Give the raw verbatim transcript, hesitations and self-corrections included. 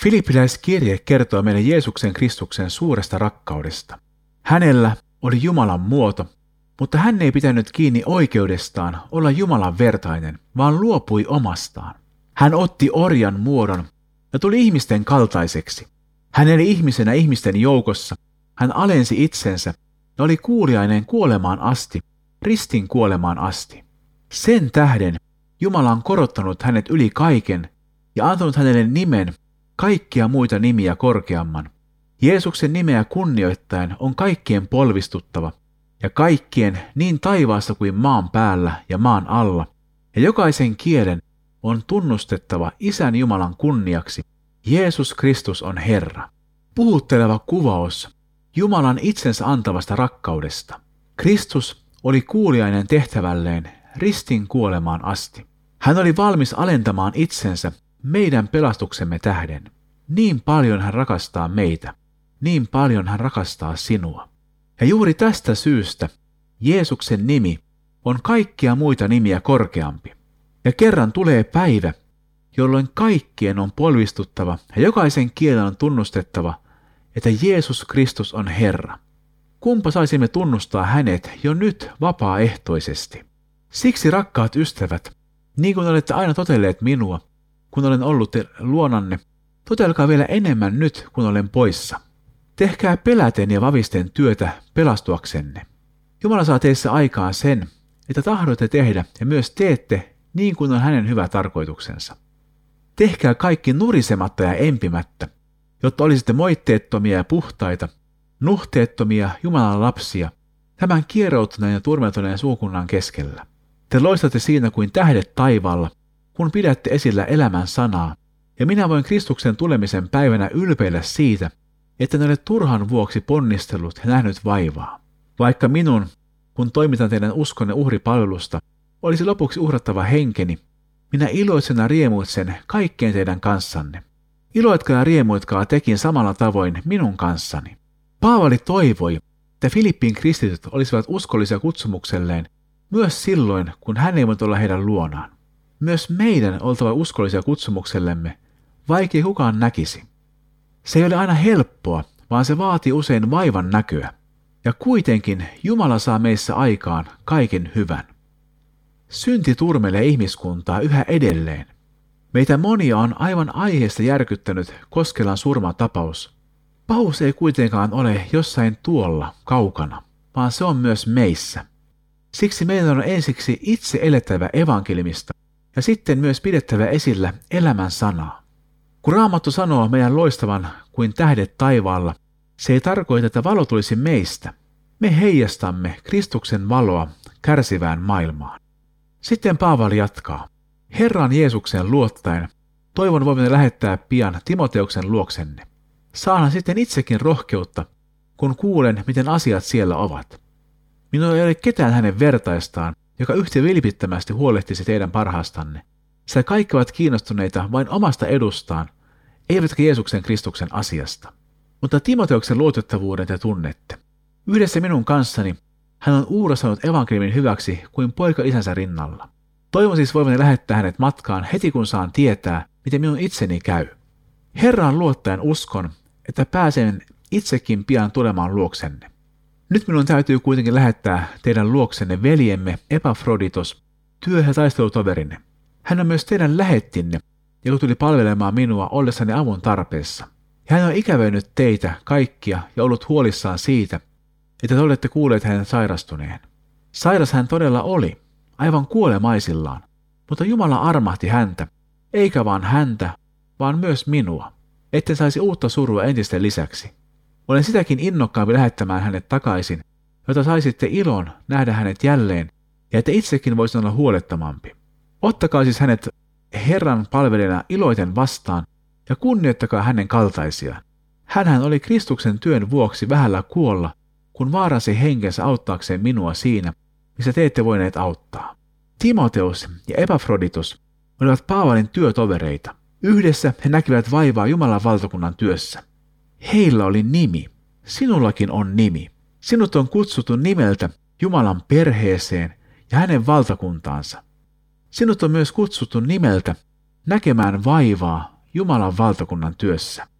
Filippiläiskirje kertoo meille Jeesuksen Kristuksen suuresta rakkaudesta. Hänellä oli Jumalan muoto, mutta hän ei pitänyt kiinni oikeudestaan olla Jumalan vertainen, vaan luopui omastaan. Hän otti orjan muodon ja tuli ihmisten kaltaiseksi. Hän eli ihmisenä ihmisten joukossa. Hän alensi itsensä ja oli kuuliainen kuolemaan asti, ristin kuolemaan asti. Sen tähden Jumala on korottanut hänet yli kaiken ja antanut hänelle nimen kaikkia muita nimiä korkeamman. Jeesuksen nimeä kunnioittaen on kaikkien polvistuttava, ja kaikkien niin taivaassa kuin maan päällä ja maan alla, ja jokaisen kielen on tunnustettava Isän Jumalan kunniaksi. Jeesus Kristus on Herra. Puhutteleva kuvaus Jumalan itsensä antavasta rakkaudesta. Kristus oli kuuliainen tehtävälleen ristin kuolemaan asti. Hän oli valmis alentamaan itsensä meidän pelastuksemme tähden. Niin paljon hän rakastaa meitä, niin paljon hän rakastaa sinua. Ja juuri tästä syystä Jeesuksen nimi on kaikkia muita nimiä korkeampi. Ja kerran tulee päivä, jolloin kaikkien on polvistuttava ja jokaisen kielen on tunnustettava, että Jeesus Kristus on Herra. Kumpa saisimme tunnustaa hänet jo nyt vapaaehtoisesti. Siksi rakkaat ystävät, niin kuin olette aina totelleet minua, kun olen ollut luonanne, totelkaa vielä enemmän nyt, kun olen poissa. Tehkää peläten ja vavisten työtä pelastuaksenne. Jumala saa teissä aikaan sen, että tahdoitte tehdä ja myös teette niin kuin on hänen hyvä tarkoituksensa. Tehkää kaikki nurisematta ja empimättä, jotta olisitte moitteettomia ja puhtaita, nuhteettomia Jumalan lapsia, tämän kieroutuneen ja turmeltuneen suukunnan keskellä. Te loistatte siinä kuin tähdet taivaalla, kun pidätte esillä elämän sanaa, ja minä voin Kristuksen tulemisen päivänä ylpeillä siitä, että en ole turhan vuoksi ponnistellut ja nähnyt vaivaa. Vaikka minun, kun toimitan teidän uskonne uhripalvelusta, olisi lopuksi uhrattava henkeni, minä iloitsena riemuitsen kaikkeen teidän kanssanne. Iloitkaa ja riemuitkaa tekin samalla tavoin minun kanssani. Paavali toivoi, että Filippin kristityt olisivat uskollisia kutsumukselleen myös silloin, kun hän ei voinut olla heidän luonaan. Myös meidän oltava uskollisia kutsumuksellemme, vaikkei kukaan näkisi. Se ei ole aina helppoa, vaan se vaatii usein vaivan näköä. Ja kuitenkin Jumala saa meissä aikaan kaiken hyvän. Synti turmelee ihmiskuntaa yhä edelleen. Meitä monia on aivan aiheesta järkyttänyt Koskelan surmatapaus. Pahuus ei kuitenkaan ole jossain tuolla kaukana, vaan se on myös meissä. Siksi meidän on ensiksi itse elettävä evankeliumista ja sitten myös pidettävä esillä elämän sanaa. Kun Raamattu sanoo meidän loistavan kuin tähdet taivaalla, se ei tarkoita, että valo tulisi meistä. Me heijastamme Kristuksen valoa kärsivään maailmaan. Sitten Paavali jatkaa. Herran Jeesuksen luottaen toivon voimme lähettää pian Timoteuksen luoksenne. Saanhan sitten itsekin rohkeutta, kun kuulen, miten asiat siellä ovat. Minulla ei ole ketään hänen vertaistaan, joka yhtä vilpittömästi huolehtisi teidän parhaastanne. Sillä kaikki ovat kiinnostuneita vain omasta edustaan, eivätkä Jeesuksen Kristuksen asiasta. Mutta Timoteuksen luotettavuuden te tunnette. Yhdessä minun kanssani hän on uurastanut evankeliumin hyväksi kuin poika isänsä rinnalla. Toivon siis voivani lähettää hänet matkaan heti kun saan tietää, miten minun itseni käy. Herraan luottaen uskon, että pääsen itsekin pian tulemaan luoksenne. Nyt minun täytyy kuitenkin lähettää teidän luoksenne veljemme Epafroditos, työ- ja taistelutoverinne. Hän on myös teidän lähettinne, joka tuli palvelemaan minua ollessani avun tarpeessa. Ja hän on ikävöinyt teitä kaikkia ja ollut huolissaan siitä, että te olette kuulleet hänen sairastuneen. Sairas hän todella oli, aivan kuolemaisillaan, mutta Jumala armahti häntä, eikä vaan häntä, vaan myös minua, etten saisi uutta surua entisten lisäksi. Olen sitäkin innokkaampi lähettämään hänet takaisin, jotta saisitte ilon nähdä hänet jälleen ja että itsekin voisin olla huolettomampi. Ottakaa siis hänet Herran palvelijana iloiten vastaan ja kunnioittakaa hänen kaltaisiaan. Hänhän oli Kristuksen työn vuoksi vähällä kuolla, kun vaarasi henkensä auttaakseen minua siinä, missä te ette voineet auttaa. Timoteus ja Epafroditus olivat Paavalin työtovereita. Yhdessä he näkivät vaivaa Jumalan valtakunnan työssä. Heillä oli nimi. Sinullakin on nimi. Sinut on kutsuttu nimeltä Jumalan perheeseen ja hänen valtakuntaansa. Sinut on myös kutsuttu nimeltä näkemään vaivaa Jumalan valtakunnan työssä.